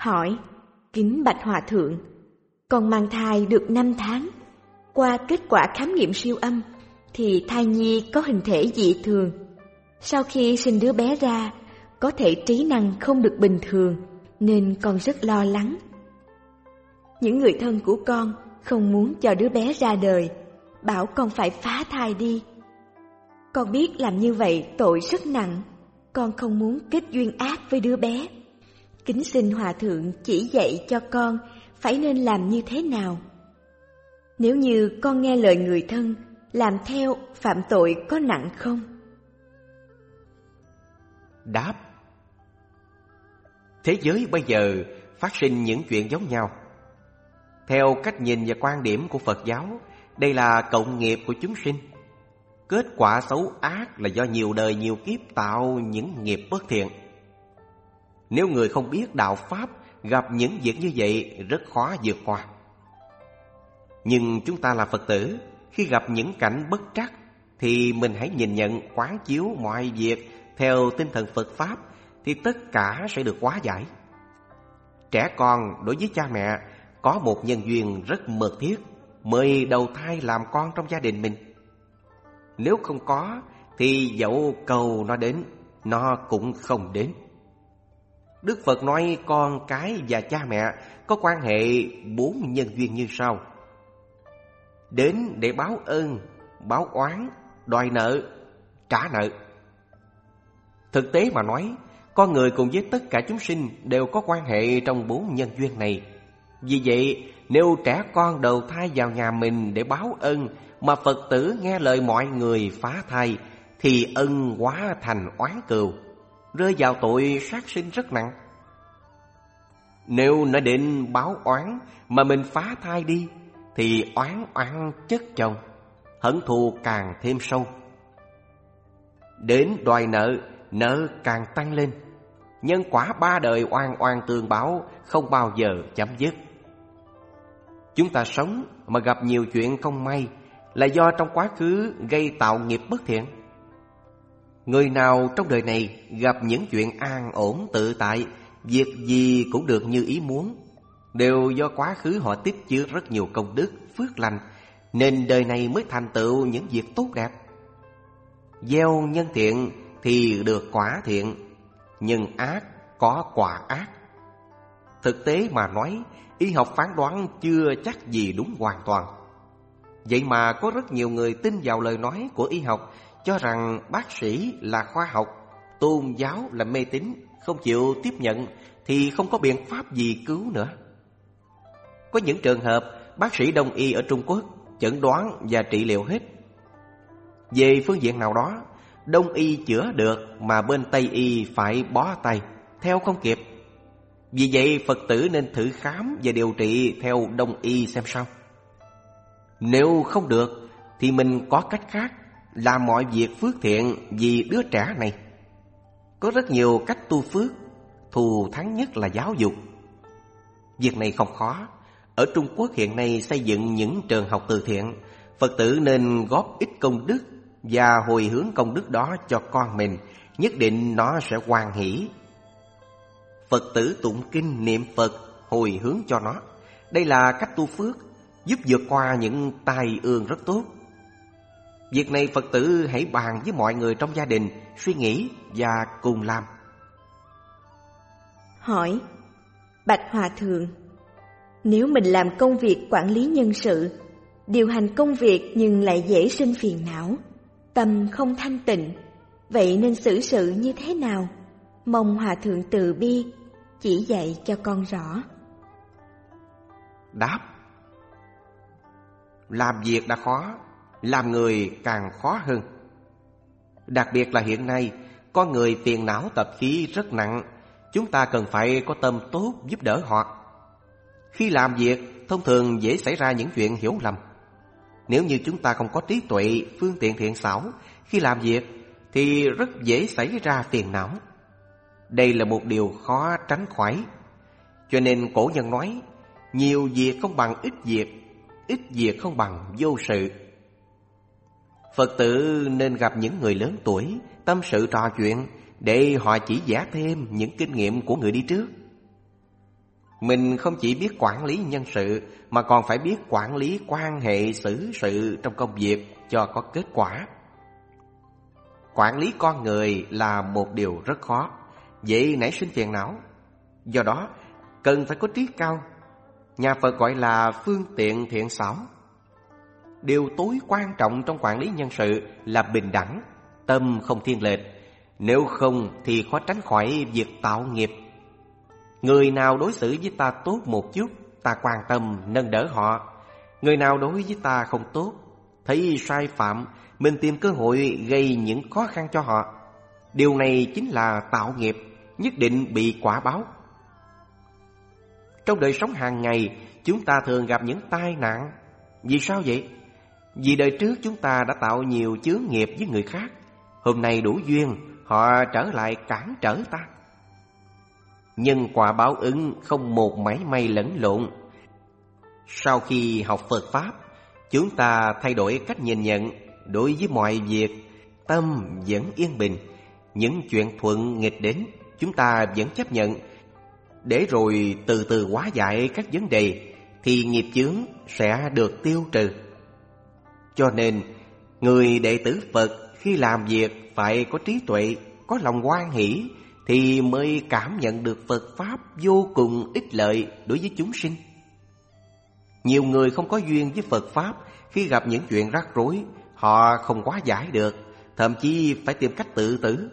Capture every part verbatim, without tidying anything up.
Hỏi: kính bạch hòa thượng, con mang thai được năm tháng. Qua kết quả khám nghiệm siêu âm thì thai nhi có hình thể dị thường. Sau khi sinh đứa bé ra, có thể trí năng không được bình thường, nên con rất lo lắng. Những người thân của con không muốn cho đứa bé ra đời, bảo con phải phá thai đi. Con biết làm như vậy tội rất nặng, con không muốn kết duyên ác với đứa bé. Kính xin hòa thượng chỉ dạy cho con phải nên làm như thế nào. Nếu như con nghe lời người thân, làm theo, phạm tội có nặng không? Đáp: thế giới bây giờ phát sinh những chuyện giống nhau. Theo cách nhìn và quan điểm của Phật giáo, đây là cộng nghiệp của chúng sinh. Kết quả xấu ác là do nhiều đời nhiều kiếp tạo những nghiệp bất thiện. Nếu người không biết đạo Pháp, gặp những việc như vậy rất khó vượt qua. Nhưng chúng ta là Phật tử, khi gặp những cảnh bất trắc thì mình hãy nhìn nhận, quán chiếu mọi việc theo tinh thần Phật Pháp, thì tất cả sẽ được hóa giải. Trẻ con đối với cha mẹ có một nhân duyên rất mật thiết, mời đầu thai làm con trong gia đình mình. Nếu không có thì dẫu cầu nó đến, nó cũng không đến. Đức Phật nói con cái và cha mẹ có quan hệ bốn nhân duyên như sau: đến để báo ơn, báo oán, đòi nợ, trả nợ. Thực tế mà nói, con người cùng với tất cả chúng sinh đều có quan hệ trong bốn nhân duyên này. Vì vậy, nếu trẻ con đầu thai vào nhà mình để báo ơn, mà Phật tử nghe lời mọi người phá thai, thì ân hóa thành oán cừu, rơi vào tội sát sinh rất nặng. Nếu nó định báo oán mà mình phá thai đi, thì oán oán chất chồng, hận thù càng thêm sâu. Đến đòi nợ, nợ càng tăng lên. Nhân quả ba đời oan oan tương báo, không bao giờ chấm dứt. Chúng ta sống mà gặp nhiều chuyện không may là do trong quá khứ gây tạo nghiệp bất thiện. Người nào trong đời này gặp những chuyện an ổn tự tại, việc gì cũng được như ý muốn, đều do quá khứ họ tích chứa rất nhiều công đức, phước lành, nên đời này mới thành tựu những việc tốt đẹp. Gieo nhân thiện thì được quả thiện, nhân ác có quả ác. Thực tế mà nói, y học phán đoán chưa chắc gì đúng hoàn toàn. Vậy mà có rất nhiều người tin vào lời nói của y học, cho rằng bác sĩ là khoa học, tôn giáo là mê tín, không chịu tiếp nhận thì không có biện pháp gì cứu nữa. Có những trường hợp bác sĩ Đông y ở Trung Quốc chẩn đoán và trị liệu hết. Về phương diện nào đó, Đông y chữa được mà bên Tây y phải bó tay, theo không kịp. Vì vậy Phật tử nên thử khám và điều trị theo Đông y xem sao. Nếu không được thì mình có cách khác, làm mọi việc phước thiện vì đứa trẻ này. Có rất nhiều cách tu phước, thù thắng nhất là giáo dục. Việc này không khó. Ở Trung Quốc hiện nay xây dựng những trường học từ thiện, Phật tử nên góp ít công đức và hồi hướng công đức đó cho con mình, nhất định nó sẽ hoan hỷ. Phật tử tụng kinh niệm Phật, hồi hướng cho nó. Đây là cách tu phước, giúp vượt qua những tai ương rất tốt. Việc này Phật tử hãy bàn với mọi người trong gia đình, suy nghĩ và cùng làm. Hỏi: bạch hòa thượng, nếu mình làm công việc quản lý nhân sự, điều hành công việc nhưng lại dễ sinh phiền não, tâm không thanh tịnh, vậy nên xử sự như thế nào? Mong hòa thượng từ bi chỉ dạy cho con rõ. Đáp: làm việc đã khó, làm người càng khó hơn. Đặc biệt là hiện nay, có người phiền não tập khí rất nặng, chúng ta cần phải có tâm tốt giúp đỡ họ. Khi làm việc, thông thường dễ xảy ra những chuyện hiểu lầm. Nếu như chúng ta không có trí tuệ, phương tiện thiện xảo, khi làm việc thì rất dễ xảy ra phiền não. Đây là một điều khó tránh khỏi. Cho nên cổ nhân nói, nhiều việc không bằng ít việc, ít việc không bằng vô sự. Phật tử nên gặp những người lớn tuổi, tâm sự trò chuyện, để họ chỉ dạy thêm những kinh nghiệm của người đi trước. Mình không chỉ biết quản lý nhân sự mà còn phải biết quản lý quan hệ xử sự trong công việc cho có kết quả. Quản lý con người là một điều rất khó, dễ nảy sinh phiền não. Do đó, cần phải có trí cao. Nhà Phật gọi là phương tiện thiện xảo. Điều tối quan trọng trong quản lý nhân sự là bình đẳng, tâm không thiên lệch. Nếu không thì khó tránh khỏi việc tạo nghiệp. Người nào đối xử với ta tốt một chút, ta quan tâm nâng đỡ họ. Người nào đối với ta không tốt, thấy sai phạm, mình tìm cơ hội gây những khó khăn cho họ. Điều này chính là tạo nghiệp, nhất định bị quả báo. Trong đời sống hàng ngày, chúng ta thường gặp những tai nạn. Vì sao vậy? Vì đời trước chúng ta đã tạo nhiều chướng nghiệp với người khác. Hôm nay đủ duyên, họ trở lại cản trở ta. Nhân quả báo ứng không một mảy may lẫn lộn. Sau khi học Phật Pháp, chúng ta thay đổi cách nhìn nhận. Đối với mọi việc, tâm vẫn yên bình. Những chuyện thuận nghịch đến, chúng ta vẫn chấp nhận. Để rồi từ từ hóa giải các vấn đề, thì nghiệp chướng sẽ được tiêu trừ. Cho nên, người đệ tử Phật khi làm việc phải có trí tuệ, có lòng hoan hỷ, thì mới cảm nhận được Phật Pháp vô cùng ích lợi đối với chúng sinh. Nhiều người không có duyên với Phật Pháp, khi gặp những chuyện rắc rối, họ không hóa giải được, thậm chí phải tìm cách tự tử.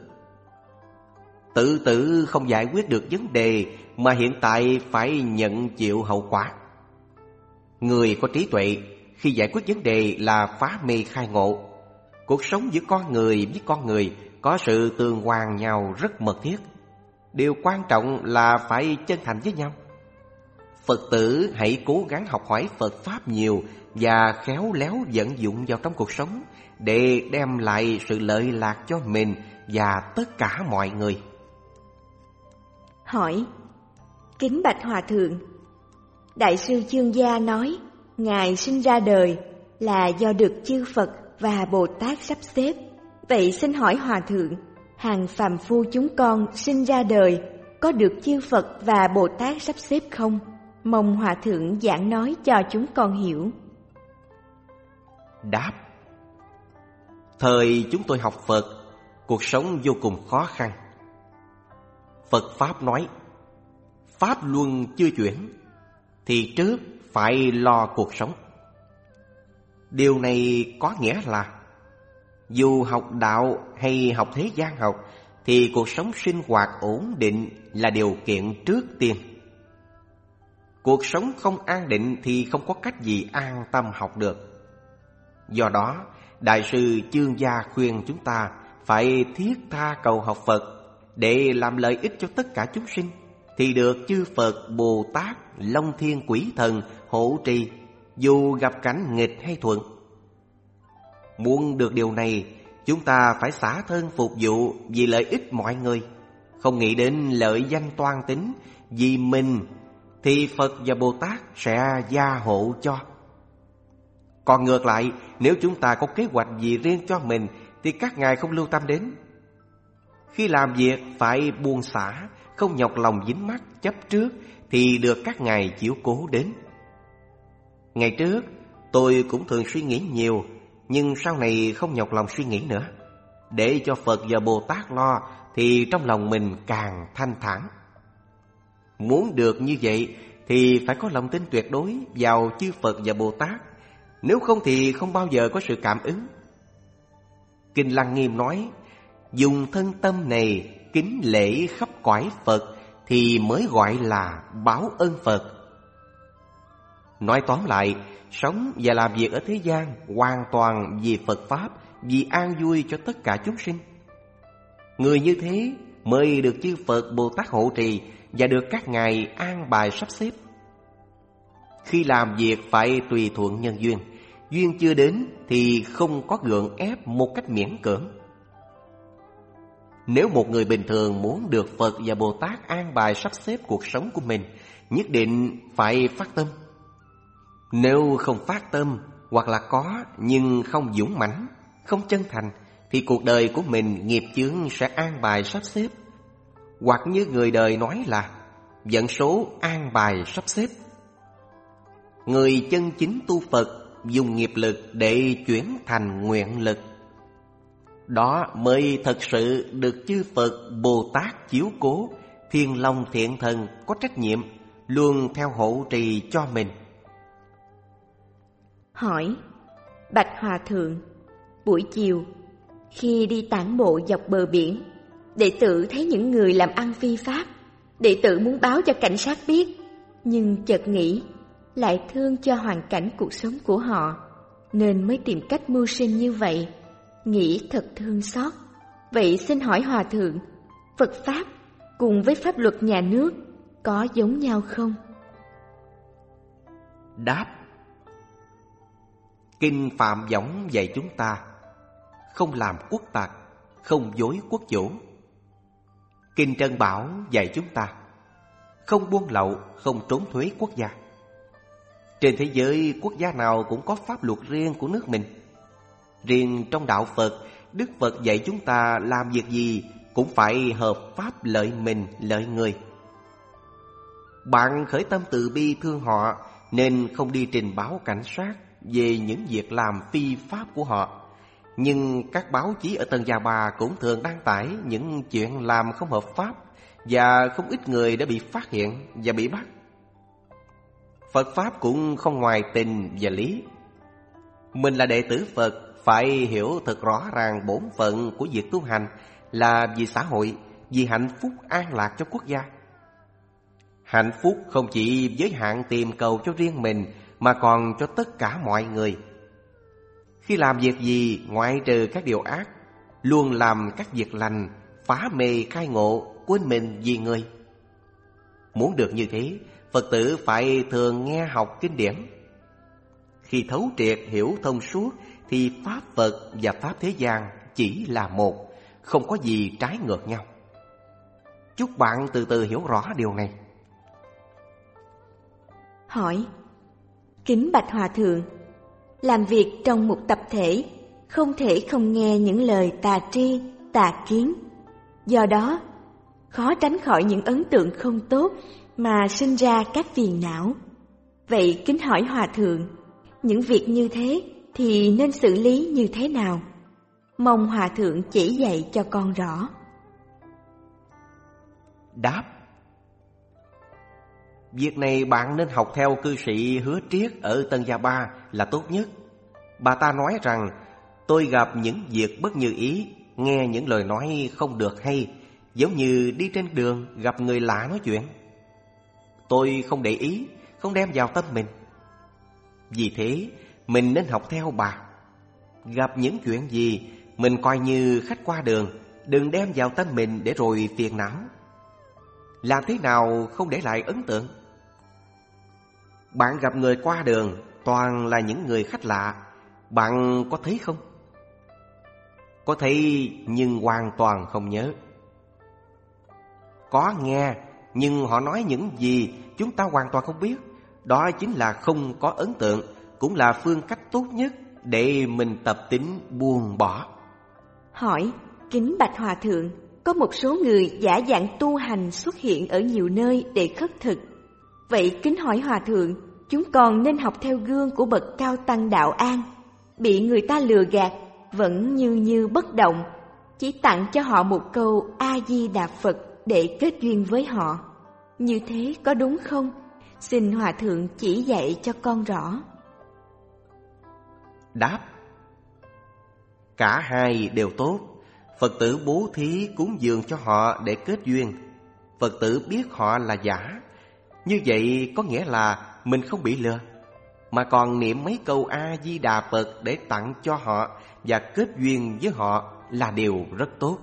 Tự tử không giải quyết được vấn đề, mà hiện tại phải nhận chịu hậu quả. Người có trí tuệ khi giải quyết vấn đề là phá mê khai ngộ. Cuộc sống giữa con người với con người có sự tương hoàn nhau rất mật thiết. Điều quan trọng là phải chân thành với nhau. Phật tử hãy cố gắng học hỏi Phật Pháp nhiều và khéo léo vận dụng vào trong cuộc sống để đem lại sự lợi lạc cho mình và tất cả mọi người. Hỏi: Kính bạch Hòa Thượng, Đại sư Chương Gia nói Ngài sinh ra đời là do được chư Phật và Bồ Tát sắp xếp. Vậy xin hỏi Hòa Thượng, hàng phàm phu chúng con sinh ra đời có được chư Phật và Bồ Tát sắp xếp không? Mong Hòa Thượng giảng nói cho chúng con hiểu. Đáp: Thời chúng tôi học Phật, cuộc sống vô cùng khó khăn. Phật Pháp nói, Pháp luân chưa chuyển, thì trước phải lo cuộc sống. Điều này có nghĩa là dù học đạo hay học thế gian học, thì cuộc sống sinh hoạt ổn định là điều kiện trước tiên. Cuộc sống không an định thì không có cách gì an tâm học được. Do đó, Đại sư Chương Gia khuyên chúng ta phải thiết tha cầu học Phật để làm lợi ích cho tất cả chúng sinh, thì được chư Phật, Bồ Tát, Long Thiên Quỷ Thần hộ trì, dù gặp cảnh nghịch hay thuận. Muốn được điều này, chúng ta phải xả thân phục vụ vì lợi ích mọi người, không nghĩ đến lợi danh toan tính vì mình, thì Phật và Bồ Tát sẽ gia hộ cho. Còn ngược lại, nếu chúng ta có kế hoạch gì riêng cho mình thì các ngài không lưu tâm đến. Khi làm việc phải buông xả, không nhọc lòng dính mắc chấp trước, thì được các ngài chiếu cố đến. Ngày trước tôi cũng thường suy nghĩ nhiều, nhưng sau này không nhọc lòng suy nghĩ nữa. Để cho Phật và Bồ Tát lo thì trong lòng mình càng thanh thản. Muốn được như vậy thì phải có lòng tin tuyệt đối vào chư Phật và Bồ Tát, nếu không thì không bao giờ có sự cảm ứng. Kinh Lăng Nghiêm nói, dùng thân tâm này kính lễ khắp cõi Phật thì mới gọi là báo ơn Phật. Nói tóm lại, sống và làm việc ở thế gian hoàn toàn vì Phật Pháp, vì an vui cho tất cả chúng sinh. Người như thế mới được chư Phật Bồ Tát hộ trì và được các ngài an bài sắp xếp. Khi làm việc phải tùy thuận nhân duyên, duyên chưa đến thì không có gượng ép một cách miễn cưỡng. Nếu một người bình thường muốn được Phật và Bồ Tát an bài sắp xếp cuộc sống của mình, nhất định phải phát tâm. Nếu không phát tâm, hoặc là có nhưng không dũng mãnh, không chân thành, thì cuộc đời của mình nghiệp chướng sẽ an bài sắp xếp. Hoặc như người đời nói là vận số an bài sắp xếp. Người chân chính tu Phật dùng nghiệp lực để chuyển thành nguyện lực. Đó mới thật sự được chư Phật Bồ Tát chiếu cố, Thiên Long Thiện Thần có trách nhiệm luôn theo hộ trì cho mình. Hỏi: Bạch Hòa Thượng, buổi chiều khi đi tản bộ dọc bờ biển, đệ tử thấy những người làm ăn phi pháp. Đệ tử muốn báo cho cảnh sát biết, nhưng chợt nghĩ lại thương cho hoàn cảnh cuộc sống của họ, nên mới tìm cách mưu sinh như vậy. Nghĩ thật thương xót. Vậy xin hỏi Hòa Thượng, Phật Pháp cùng với pháp luật nhà nước có giống nhau không? Đáp: Kinh Phạm Võng dạy chúng ta không làm quốc tặc, không dối quốc chủ. Kinh Trân Bảo dạy chúng ta không buôn lậu, không trốn thuế quốc gia. Trên thế giới, quốc gia nào cũng có pháp luật riêng của nước mình. Riêng trong đạo Phật, Đức Phật dạy chúng ta làm việc gì cũng phải hợp pháp lợi mình, lợi người. Bạn khởi tâm từ bi thương họ nên không đi trình báo cảnh sát về những việc làm phi pháp của họ. Nhưng các báo chí ở Tân Gia Ba cũng thường đăng tải những chuyện làm không hợp pháp, và không ít người đã bị phát hiện và bị bắt. Phật Pháp cũng không ngoài tình và lý. Mình là đệ tử Phật phải hiểu thật rõ ràng bổn phận của việc tu hành là vì xã hội, vì hạnh phúc an lạc cho quốc gia. Hạnh phúc không chỉ giới hạn tìm cầu cho riêng mình, mà còn cho tất cả mọi người. Khi làm việc gì ngoại trừ các điều ác, luôn làm các việc lành, phá mê khai ngộ, quên mình vì người. Muốn được như thế, Phật tử phải thường nghe học kinh điển. Khi thấu triệt hiểu thông suốt thì Pháp Phật và Pháp thế gian chỉ là một, không có gì trái ngược nhau. Chúc bạn từ từ hiểu rõ điều này. Hỏi: Kính Bạch Hòa Thượng, làm việc trong một tập thể không thể không nghe những lời tà tri, tà kiến. Do đó, khó tránh khỏi những ấn tượng không tốt mà sinh ra các phiền não. Vậy kính hỏi Hòa Thượng, những việc như thế thì nên xử lý như thế nào? Mong Hòa Thượng chỉ dạy cho con rõ. Đáp: Việc này bạn nên học theo cư sĩ Hứa Triết ở Tân Gia Ba là tốt nhất. Bà ta nói rằng, tôi gặp những việc bất như ý, nghe những lời nói không được hay, giống như đi trên đường gặp người lạ nói chuyện. Tôi không để ý, không đem vào tâm mình. Vì thế, mình nên học theo bà. Gặp những chuyện gì, mình coi như khách qua đường, đừng đem vào tâm mình để rồi phiền não. Làm thế nào không để lại ấn tượng? Bạn gặp người qua đường toàn là những người khách lạ, bạn có thấy không? Có thấy nhưng hoàn toàn không nhớ. Có nghe nhưng họ nói những gì chúng ta hoàn toàn không biết. Đó chính là không có ấn tượng, cũng là phương cách tốt nhất để mình tập tính buông bỏ. Hỏi: Kính Bạch Hòa Thượng, có một số người giả dạng tu hành xuất hiện ở nhiều nơi để khất thực. Vậy kính hỏi Hòa Thượng, chúng còn nên học theo gương của bậc cao tăng Đạo An, bị người ta lừa gạt vẫn như như bất động, chỉ tặng cho họ một câu A Di Đà Phật để kết duyên với họ. Như thế có đúng không? Xin Hòa Thượng chỉ dạy cho con rõ. Đáp: Cả hai đều tốt. Phật tử bố thí cúng dường cho họ để kết duyên. Phật tử biết họ là giả, như vậy có nghĩa là mình không bị lừa, mà còn niệm mấy câu A Di Đà Phật để tặng cho họ và kết duyên với họ là điều rất tốt.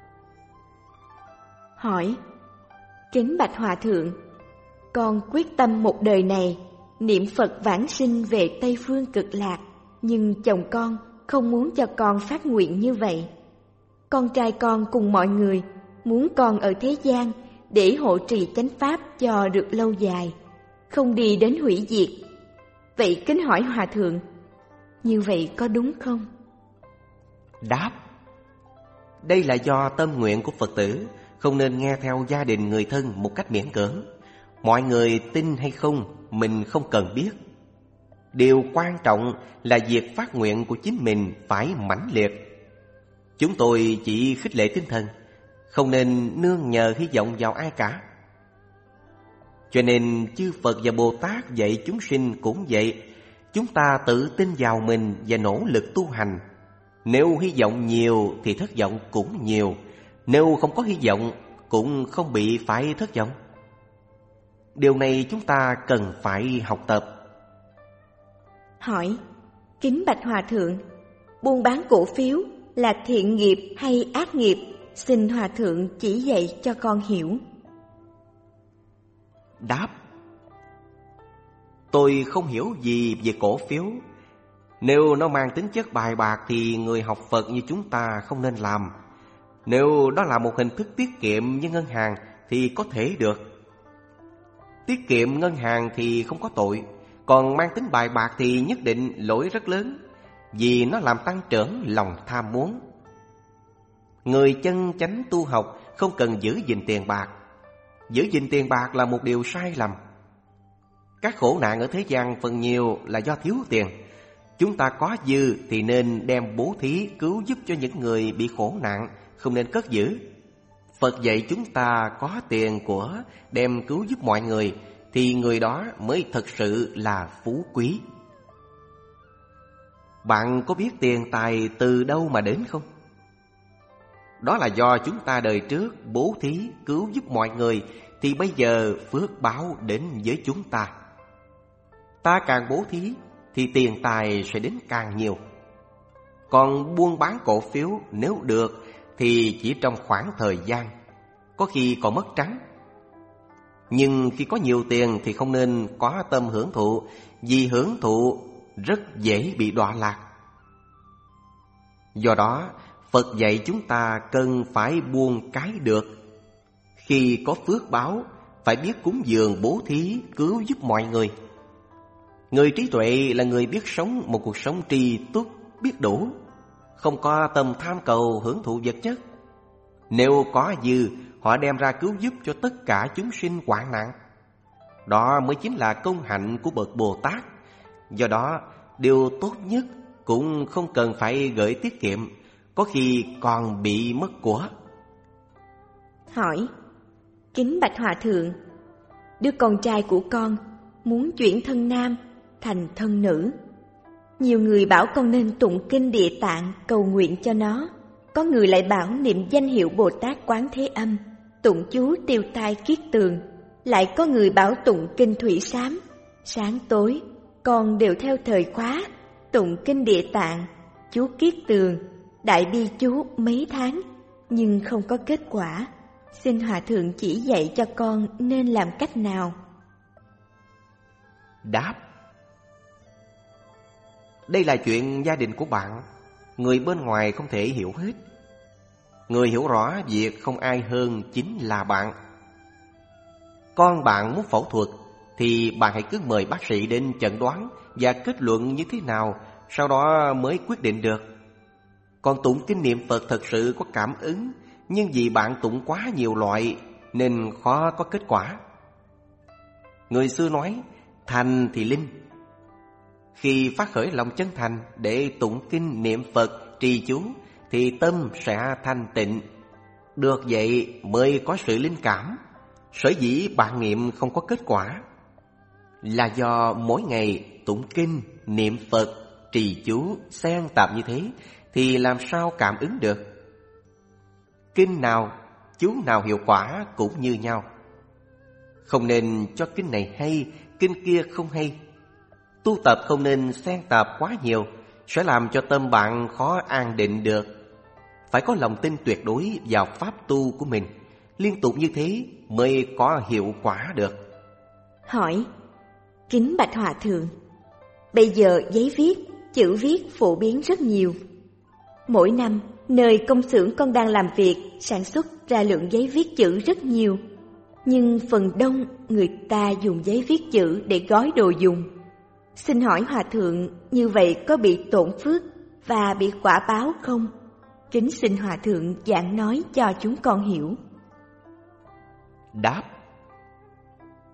Hỏi: Kính Bạch Hòa Thượng, con quyết tâm một đời này niệm Phật vãng sinh về Tây Phương Cực Lạc, nhưng chồng con không muốn cho con phát nguyện như vậy. Con trai con cùng mọi người muốn con ở thế gian để hộ trì chánh pháp cho được lâu dài, không đi đến hủy diệt. Vậy kính hỏi Hòa Thượng, như vậy có đúng không? Đáp: Đây là do tâm nguyện của Phật tử, không nên nghe theo gia đình người thân một cách miễn cưỡng. Mọi người tin hay không, mình không cần biết. Điều quan trọng là việc phát nguyện của chính mình phải mãnh liệt. Chúng tôi chỉ khích lệ tinh thần, không nên nương nhờ hy vọng vào ai cả. Cho nên chư Phật và Bồ Tát dạy chúng sinh cũng vậy. Chúng ta tự tin vào mình và nỗ lực tu hành. Nếu hy vọng nhiều thì thất vọng cũng nhiều. Nếu không có hy vọng cũng không bị phải thất vọng. Điều này chúng ta cần phải học tập. Hỏi: kính bạch Hòa Thượng, buôn bán cổ phiếu là thiện nghiệp hay ác nghiệp? Xin Hòa Thượng chỉ dạy cho con hiểu. Đáp: tôi không hiểu gì về cổ phiếu. Nếu nó mang tính chất bài bạc thì người học Phật như chúng ta không nên làm. Nếu đó là một hình thức tiết kiệm như ngân hàng thì có thể được. Tiết kiệm ngân hàng thì không có tội, còn mang tính bài bạc thì nhất định lỗi rất lớn, vì nó làm tăng trưởng lòng tham muốn. Người chân chánh tu học không cần giữ gìn tiền bạc. Giữ gìn tiền bạc là một điều sai lầm. Các khổ nạn ở thế gian phần nhiều là do thiếu tiền. Chúng ta có dư thì nên đem bố thí cứu giúp cho những người bị khổ nạn, không nên cất giữ. Phật dạy chúng ta có tiền của đem cứu giúp mọi người thì người đó mới thật sự là phú quý. Bạn có biết tiền tài từ đâu mà đến không? Đó là do chúng ta đời trước bố thí cứu giúp mọi người thì bây giờ phước báo đến với chúng ta. Ta càng bố thí thì tiền tài sẽ đến càng nhiều. Còn buôn bán cổ phiếu nếu được thì chỉ trong khoảng thời gian, có khi còn mất trắng. Nhưng khi có nhiều tiền thì không nên có tâm hưởng thụ, vì hưởng thụ rất dễ bị đọa lạc. Do đó, Phật dạy chúng ta cần phải buông cái được. Khi có phước báo, phải biết cúng dường bố thí, cứu giúp mọi người. Người trí tuệ là người biết sống một cuộc sống tri túc, biết đủ, không có tâm tham cầu hưởng thụ vật chất. Nếu có dư, họ đem ra cứu giúp cho tất cả chúng sinh hoạn nạn. Đó mới chính là công hạnh của bậc Bồ Tát. Do đó, điều tốt nhất cũng không cần phải gửi tiết kiệm, có khi còn bị mất của. Hỏi: kính bạch Hòa Thượng, đứa con trai của con muốn chuyển thân nam thành thân nữ. Nhiều người bảo con nên tụng kinh Địa Tạng cầu nguyện cho nó. Có người lại bảo niệm danh hiệu Bồ Tát Quán Thế Âm, tụng chú tiêu tai kiết tường. Lại có người bảo tụng kinh Thủy Sám. Sáng tối con đều theo thời khóa tụng kinh Địa Tạng, chú kiết tường, đại bi chú mấy tháng, nhưng không có kết quả. Xin Hòa Thượng chỉ dạy cho con nên làm cách nào. Đáp: đây là chuyện gia đình của bạn, người bên ngoài không thể hiểu hết. Người hiểu rõ việc không ai hơn chính là bạn. Con bạn muốn phẫu thuật thì bạn hãy cứ mời bác sĩ đến chẩn đoán và kết luận như thế nào, sau đó mới quyết định được. Còn tụng kinh niệm Phật thật sự có cảm ứng, nhưng vì bạn tụng quá nhiều loại nên khó có kết quả. Người xưa nói thành thì linh. Khi phát khởi lòng chân thành để tụng kinh niệm Phật trì chú thì tâm sẽ thanh tịnh. Được vậy mới có sự linh cảm. Sở dĩ bạn niệm không có kết quả là do mỗi ngày tụng kinh niệm Phật trì chú xen tạp như thế thì làm sao cảm ứng được. Kinh nào chú nào hiệu quả cũng như nhau. Không nên cho kinh này hay, kinh kia không hay. Tu tập không nên xen tạp quá nhiều, sẽ làm cho tâm bạn khó an định được. Phải có lòng tin tuyệt đối vào pháp tu của mình. Liên tục như thế mới có hiệu quả được. Hỏi: kính bạch Hòa Thượng, bây giờ giấy viết, chữ viết phổ biến rất nhiều. Mỗi năm, nơi công xưởng con đang làm việc sản xuất ra lượng giấy viết chữ rất nhiều. Nhưng phần đông người ta dùng giấy viết chữ để gói đồ dùng. Xin hỏi Hòa Thượng, như vậy có bị tổn phước và bị quả báo không? Kính xin Hòa Thượng giảng nói cho chúng con hiểu. Đáp: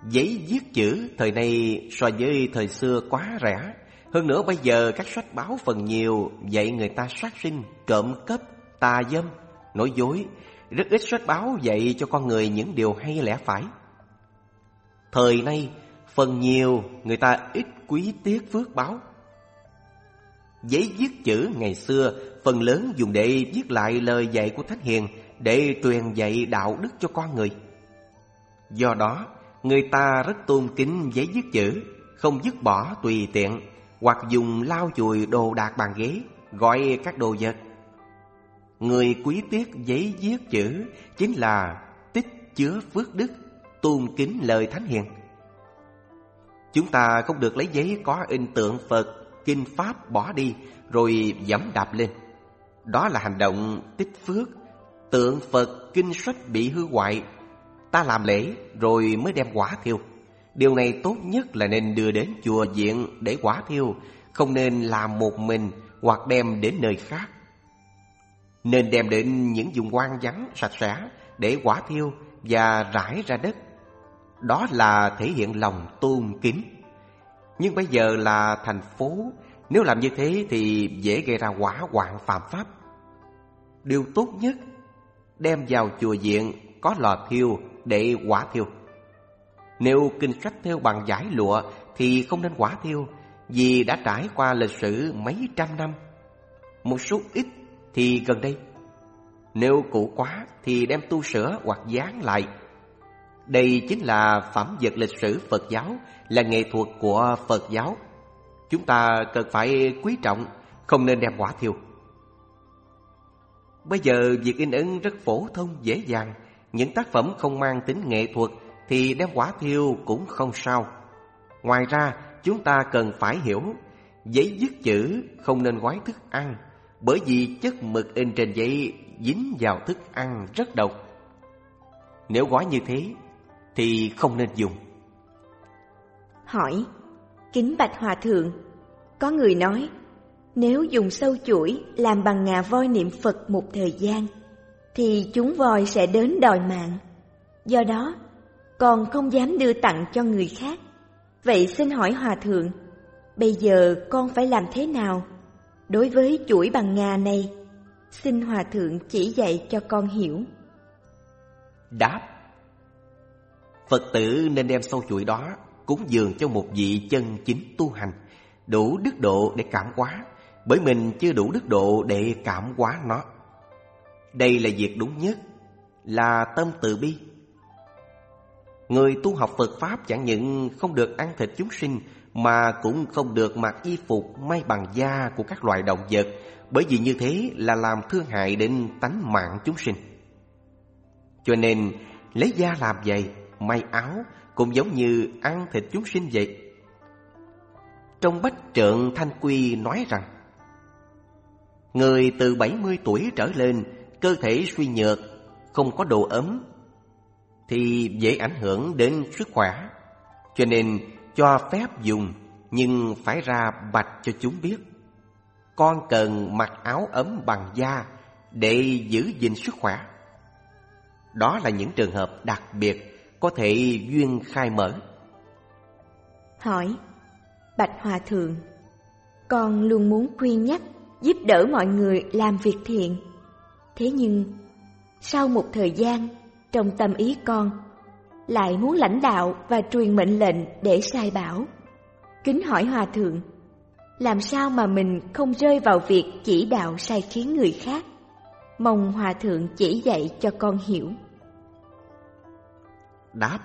Giấy viết chữ thời nay so với thời xưa quá rẻ. Hơn nữa bây giờ các sách báo phần nhiều dạy người ta sát sinh, trộm cắp, tà dâm, nói dối. Rất ít sách báo dạy cho con người những điều hay lẽ phải. Thời nay phần nhiều người ta ít quý tiếc phước báo. Giấy viết chữ ngày xưa phần lớn dùng để viết lại lời dạy của Thánh Hiền, để truyền dạy đạo đức cho con người. Do đó người ta rất tôn kính giấy viết chữ, không dứt bỏ tùy tiện, hoặc dùng lau chùi đồ đạc bàn ghế, gọi các đồ vật. Người quý tiếc giấy viết chữ chính là tích chứa phước đức, tôn kính lời Thánh Hiền. Chúng ta không được lấy giấy có in tượng Phật, kinh Pháp bỏ đi rồi giẫm đạp lên. Đó là hành động tích phước. Tượng Phật, kinh sách bị hư hoại, ta làm lễ rồi mới đem quả thiêu. Điều này tốt nhất là nên đưa đến chùa viện để quả thiêu, không nên làm một mình hoặc đem đến nơi khác. Nên đem đến những vùng hoang vắng sạch sẽ để quả thiêu và rải ra đất. Đó là thể hiện lòng tôn kính. Nhưng bây giờ là thành phố, nếu làm như thế thì dễ gây ra hỏa hoạn phạm pháp. Điều tốt nhất, đem vào chùa viện có lò thiêu để quả thiêu. Nếu kinh sách thêu bằng vải lụa thì không nên quả thiêu, vì đã trải qua lịch sử mấy trăm năm. Một số ít thì gần đây. Nếu cũ quá thì đem tu sửa hoặc dán lại. Đây chính là phẩm vật lịch sử Phật giáo, là nghệ thuật của Phật giáo. Chúng ta cần phải quý trọng, không nên đem quả thiêu. Bây giờ việc in ấn rất phổ thông dễ dàng. Những tác phẩm không mang tính nghệ thuật thì đem quả thiêu cũng không sao. Ngoài ra chúng ta cần phải hiểu, giấy viết chữ không nên gói thức ăn, bởi vì chất mực in trên giấy dính vào thức ăn rất độc. Nếu gói như thế thì không nên dùng. Hỏi: kính bạch hòa thượng, có người nói nếu dùng sâu chuỗi làm bằng ngà voi niệm Phật một thời gian thì chúng voi sẽ đến đòi mạng. Do đó con không dám đưa tặng cho người khác. Vậy xin hỏi hòa thượng, bây giờ con phải làm thế nào đối với chuỗi bằng ngà này? Xin hòa thượng chỉ dạy cho con hiểu. Đáp: Phật tử nên đem sâu chuỗi đó cúng dường cho một vị chân chính tu hành, đủ đức độ để cảm hóa, bởi mình chưa đủ đức độ để cảm hóa nó. Đây là việc đúng nhất, là tâm từ bi. Người tu học Phật Pháp chẳng những không được ăn thịt chúng sinh, mà cũng không được mặc y phục may bằng da của các loài động vật, bởi vì như thế là làm thương hại đến tánh mạng chúng sinh. Cho nên lấy da làm giày, may áo cũng giống như ăn thịt chúng sinh vậy. Trong Bách Trượng Thanh Quy nói rằng, người từ bảy mươi tuổi trở lên, cơ thể suy nhược, không có độ ấm thì dễ ảnh hưởng đến sức khỏe. Cho nên cho phép dùng, nhưng phải ra bạch cho chúng biết. Con cần mặc áo ấm bằng da để giữ gìn sức khỏe. Đó là những trường hợp đặc biệt, có thể duyên khai mở. Hỏi: bạch hòa thượng, con luôn muốn khuyên nhắc, giúp đỡ mọi người làm việc thiện. Thế nhưng sau một thời gian, trong tâm ý con lại muốn lãnh đạo và truyền mệnh lệnh để sai bảo. Kính hỏi hòa thượng, làm sao mà mình không rơi vào việc chỉ đạo sai khiến người khác? Mong hòa thượng chỉ dạy cho con hiểu. Đáp: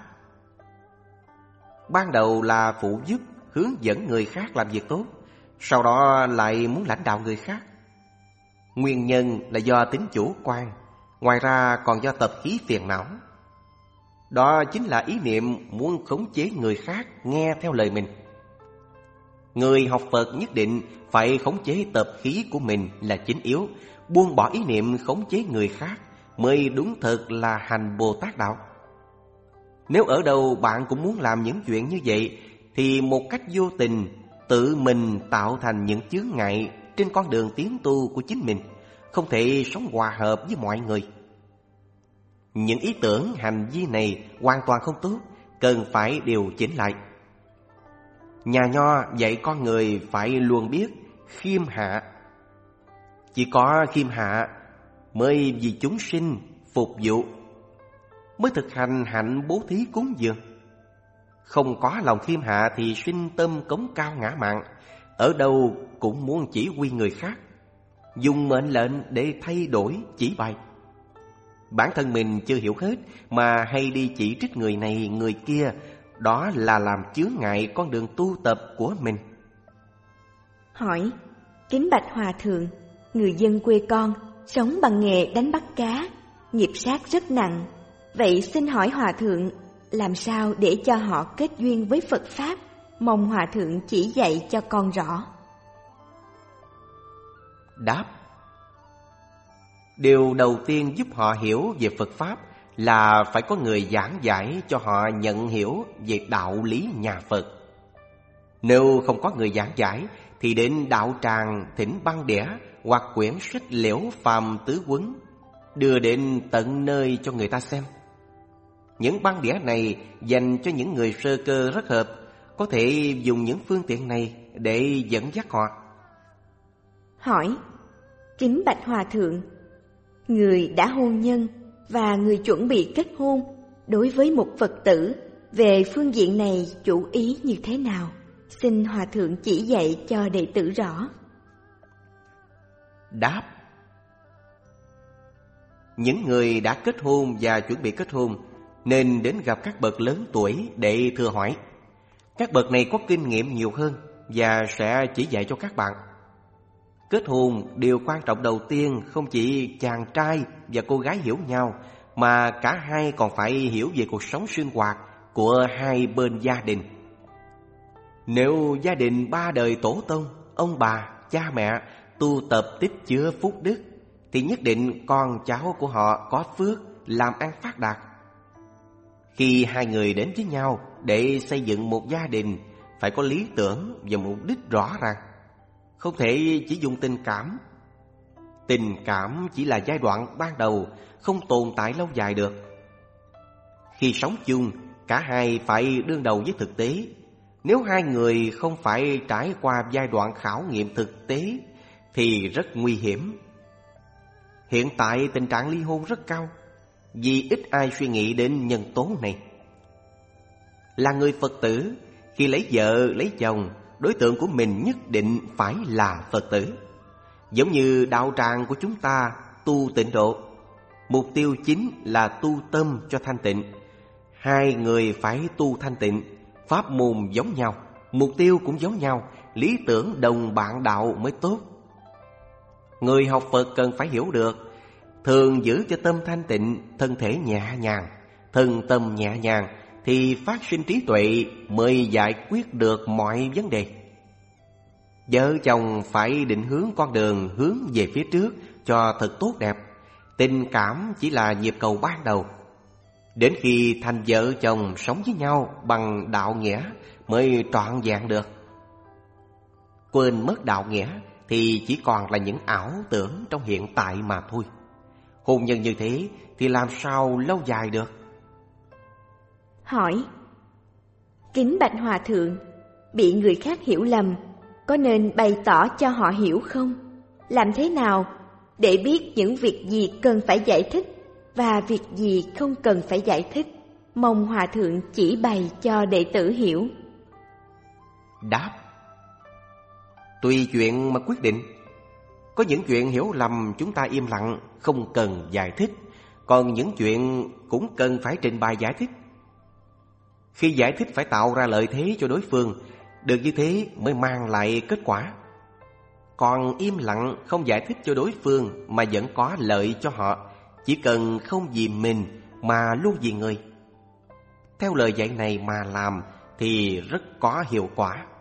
ban đầu là phụ giúp, hướng dẫn người khác làm việc tốt, sau đó lại muốn lãnh đạo người khác. Nguyên nhân là do tính chủ quan, ngoài ra còn do tập khí phiền não. Đó chính là ý niệm muốn khống chế người khác nghe theo lời mình. Người học Phật nhất định phải khống chế tập khí của mình là chính yếu, buông bỏ ý niệm khống chế người khác mới đúng thật là hành Bồ Tát đạo. Nếu ở đâu bạn cũng muốn làm những chuyện như vậy thì một cách vô tình tự mình tạo thành những chướng ngại trên con đường tiến tu của chính mình, không thể sống hòa hợp với mọi người. Những ý tưởng hành vi này hoàn toàn không tốt, cần phải điều chỉnh lại. Nhà Nho dạy con người phải luôn biết khiêm hạ. Chỉ có khiêm hạ mới vì chúng sinh phục vụ, mới thực hành hạnh bố thí cúng dường. Không có lòng khiêm hạ thì sinh tâm cống cao ngã mạn, ở đâu cũng muốn chỉ huy người khác, dùng mệnh lệnh để thay đổi chỉ bày. Bản thân mình chưa hiểu hết mà hay đi chỉ trích người này người kia, đó là làm chướng ngại con đường tu tập của mình. Hỏi: kính bạch hòa thượng, người dân quê con sống bằng nghề đánh bắt cá, nghiệp sát rất nặng. Vậy xin hỏi hòa thượng, làm sao để cho họ kết duyên với Phật Pháp? Mong hòa thượng chỉ dạy cho con rõ. Đáp: điều đầu tiên giúp họ hiểu về Phật Pháp là phải có người giảng giải cho họ nhận hiểu về đạo lý nhà Phật. Nếu không có người giảng giải thì đến đạo tràng thỉnh băng đĩa hoặc quyển sách Liễu Phàm Tứ Quấn, đưa đến tận nơi cho người ta xem. Những băng đĩa này dành cho những người sơ cơ rất hợp, có thể dùng những phương tiện này để dẫn dắt họ. Hỏi: kính bạch hòa thượng, người đã hôn nhân và người chuẩn bị kết hôn, đối với một Phật tử, về phương diện này chủ ý như thế nào? Xin hòa thượng chỉ dạy cho đệ tử rõ. Đáp: những người đã kết hôn và chuẩn bị kết hôn nên đến gặp các bậc lớn tuổi để thưa hỏi. Các bậc này có kinh nghiệm nhiều hơn và sẽ chỉ dạy cho các bạn. Kết hôn, điều quan trọng đầu tiên không chỉ chàng trai và cô gái hiểu nhau, mà cả hai còn phải hiểu về cuộc sống sinh hoạt của hai bên gia đình. Nếu gia đình ba đời tổ tông, ông bà, cha mẹ tu tập tích chứa phúc đức, thì nhất định con cháu của họ có phước, làm ăn phát đạt. Khi hai người đến với nhau để xây dựng một gia đình, phải có lý tưởng và mục đích rõ ràng, không thể chỉ dùng tình cảm. Tình cảm chỉ là giai đoạn ban đầu, không tồn tại lâu dài được. Khi sống chung, cả hai phải đương đầu với thực tế. Nếu hai người không phải trải qua giai đoạn khảo nghiệm thực tế thì rất nguy hiểm. Hiện tại tình trạng ly hôn rất cao, vì ít ai suy nghĩ đến nhân tố này. Là người Phật tử, khi lấy vợ, lấy chồng, đối tượng của mình nhất định phải là Phật tử. Giống như đạo tràng của chúng ta tu tịnh độ, mục tiêu chính là tu tâm cho thanh tịnh. Hai người phải tu thanh tịnh, pháp môn giống nhau, mục tiêu cũng giống nhau, lý tưởng đồng bạn đạo mới tốt. Người học Phật cần phải hiểu được, thường giữ cho tâm thanh tịnh, thân thể nhẹ nhàng, thân tâm nhẹ nhàng thì phát sinh trí tuệ mới giải quyết được mọi vấn đề. Vợ chồng phải định hướng con đường hướng về phía trước cho thật tốt đẹp. Tình cảm chỉ là nhịp cầu ban đầu. Đến khi thành vợ chồng sống với nhau bằng đạo nghĩa mới trọn vẹn được. Quên mất đạo nghĩa thì chỉ còn là những ảo tưởng trong hiện tại mà thôi. Hôn nhân như thế thì làm sao lâu dài được? Hỏi: kính bạch hòa thượng, bị người khác hiểu lầm, có nên bày tỏ cho họ hiểu không? Làm thế nào để biết những việc gì cần phải giải thích và việc gì không cần phải giải thích? Mong hòa thượng chỉ bày cho đệ tử hiểu. Đáp: tùy chuyện mà quyết định. Có những chuyện hiểu lầm chúng ta im lặng, không cần giải thích. Còn những chuyện cũng cần phải trình bày giải thích. Khi giải thích phải tạo ra lợi thế cho đối phương, được như thế mới mang lại kết quả. Còn im lặng không giải thích cho đối phương mà vẫn có lợi cho họ, chỉ cần không vì mình mà luôn vì người. Theo lời dạy này mà làm thì rất có hiệu quả.